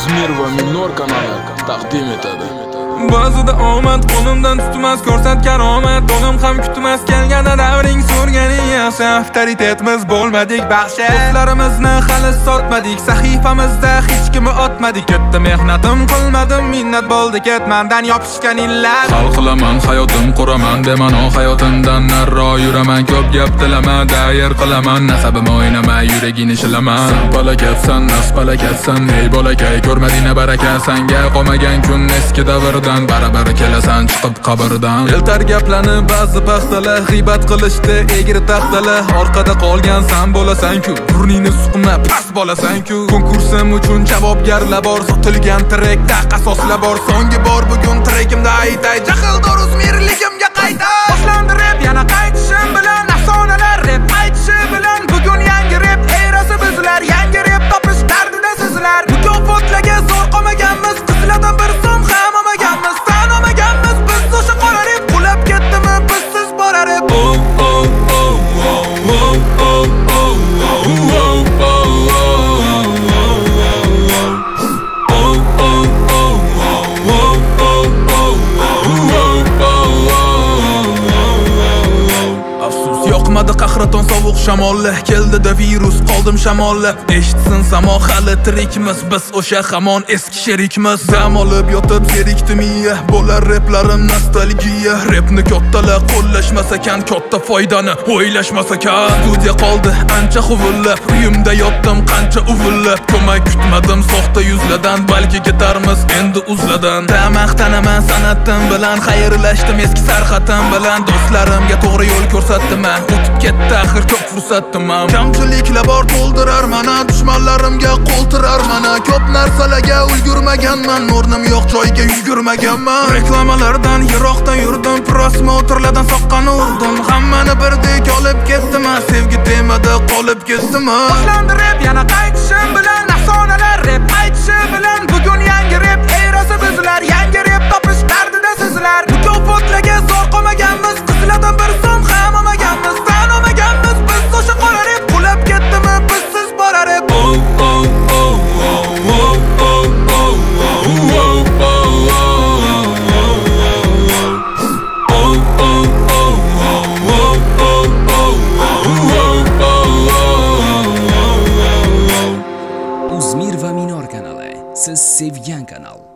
Uzmir va Minor kanali taqdim etadi. Ba'zida omad qo'limdan tutmas, ko'rsat karomat, do'nim ham kutmas, kelganda davring so'rganing yaxshi. Avtoritetimiz bo'lmadik baxshi, do'stlarimizni hali sotmadik, sahifamizda hech kimni otmadik. Katta mehnatim qilmadim, minnat bo'ldi ketmandan yopishgan illar. Hal qilaman, hayotim quraman, bema'no hayotimdan narro yuraman. Ko'p gap tilaman, dayr qilaman, nasabim o'ynamay, yuragini shilaman. Sen palakatsan, nas palakatsan, ey bolakay, ko'rmading baraka, sanga qolmagan kun eski davrdan, barabar kelasan chiqib qabrdan. Eltar gaplarni ba'zi paxtalar, g'iybat qilishdi egri taxtalar. Orqada qolgan san bo'lasan-ku, burningni suqma, past bo'lasan-ku. Konkursim uchun javobgarlar bor, sotilgan trekda qasoslar bor. So'nggi bor bugun trekimda aytay, jahldor uzmirligimga qayta. Boshlandi rap yana qaytishim bilan, afsonalar rap aytishi bilan. Bugun yangi rap erasi bizlar, yangi rap topish dardida sizlar. Mukofotlarga zo'r qolmaganmiz, qizlardan bir so'm ham olmaganmiz. Tan olmaganmiz, biz o'sha qora rap qulab ketdimi, bizsiz bora rap. Yoqmadi qahraton sovuq shamolli, keldida virus, qoldim shamolla. Eshitsin samo, hali tirikmiz, biz o'sha hamon eski sherikmiz. Dam olib yotib zerikdimiya, bo'lar raplarim nostalgiya. Rapni kattalar qo'llashmas ekan, katta foydani o'ylashmas ekan. Studiya qoldi ancha huvullab, uyimda yotdim qancha uvullab. Ko'mak kutmadim soxta yuzlardan, balki ketarmiz endi uzladan. Maqtanaman san'atim bilan, xayrlashdim eski sarxatim bilan. Do'stlarimga to'g'ri yo'l ko'rsatdim, o'tib ketdi axir ko'p fursatim. Kamchiliklar bor to'ldirar mana, dushmanlarimga qo'l tirar mana. Ko'p narsalarga ulgurmaganman, o'rnim yo'q joyga yugurmaganman. Reklamalardan yiroqdan yurdim, prosmotrlardan soqqani urdim. Hammani birdek olib ketdim, sevgi temada qolib ketdim. Boshlandi rap yana qaytishim bilan, afsonalar rap aytishi bilan. Bugun yangi rap erasi bizlar, yangi rap topish dardida sizlar. Mukofotlarga zo'r qolmaganmiz, qizlardan bir so'm ham olmaganmiz. Tan olmaganmiz, biz o'sha qora rap qulab ketdimi, bizsiz bora rap. Uzmir va Minor kanali, siz sevgan kanal.